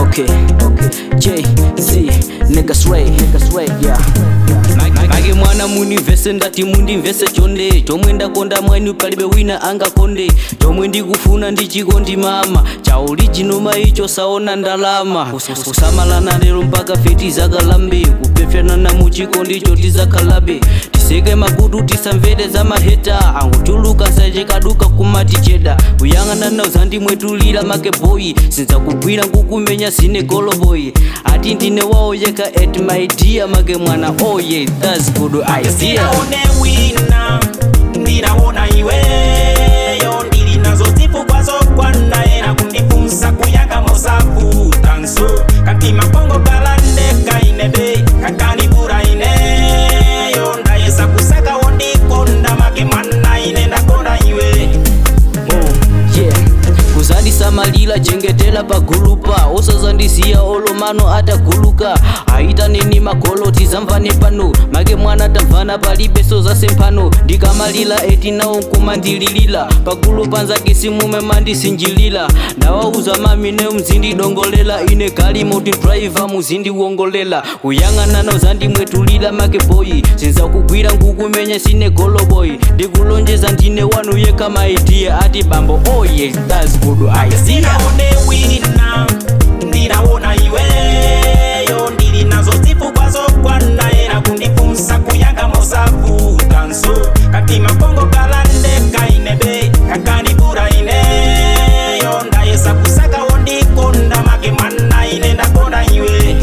Okay, J-Z, niggas Ray, yeah. Mage mwana munivese ndati mundimvese chonde chomwe ndakonda mwanu palibe wina angakonde chomwe ndikufuna ndichikondi mama cha original maicho saona ndalama kusamalana lero mpaka feti zakalambe kupefyanana muchikondi choti zakalabe tiseke makutu tisamvere za maheta anguchuluka sachekaduka kumati cheda kuyang'ana uzandimwetulira make boy sinza kugwira ngukumenya sine goloboy ati ndine wawo yeka at my dear make mwana oh yeah that's good idea. Wina ndinaona iweyo ndili nazo zipu kwazo kwana era kundifunsa kuyaka mosafu tanso katima kongo kalandeka inebe kakanibura ineyo ndayesa kusaka wondikonda make mwana ine ndakonda iwe. Yeah, kuzandisa malila chengetela pagulupa osazandisiya olomano ataguluka aita nini makoloti zamvane pano make mwana tamvana palibe sempano ndikamalila eti nawo nkumandililila pagulupa nzake simume mandisinjilila ndawauza mami ne mzindidongolela ine kalimoti driver muzindiwongolela kuyang'ana zandimwetulila make boy sinza kugwira ngukumenya sine goloboy ndikulonjeza ndine wanu yeka maidia ati bambo oh yeah that's good idea. Wina ndinaona iweyo ndili nazo zipu kwazo kwana era kundifunsa kuyaka mosafu tanso katima kongo kalandeka inebe kakanibura ineyo ndayesa kusaka wondikonda make mwana ine ndakonda iwe.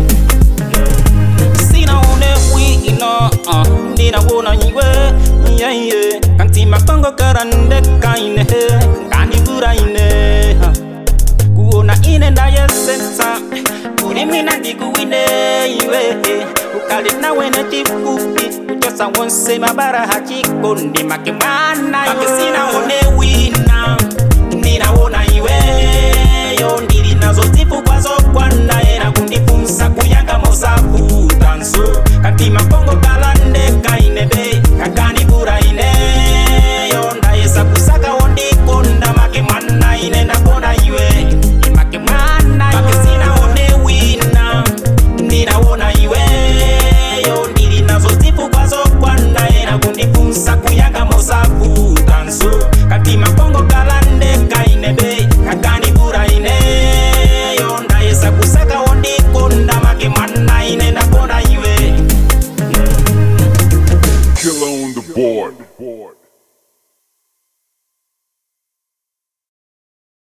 Sinaone wina ndinaona iwe yeah katima kongo kalandeka ine kanibura ine kuona ine ndayesensa kuri mina ndikuwine iwe ukali nawe na chifupi kuchosa wonse mabara hachikondi make mwana make sinaone wina ndinaona iweyo ndili nazo zipu kwazo kwana era kundifunsa kuyanga mosafu tanso katima kongo kalandeka inebe kakanibura ineyo ndayesa kusaka wondikonda make mwana ine ndakonda iwe. Make sinaone wina ndinaona iweyo ndili nazo zipu kwazo kwana era kundifunsa kuyanga mosafu tanso katima kongo kalandeka inebe kakanibura ineyo ndayesa kusaka wondikonda make mwana ine ndakonda iwe. Killer on the board.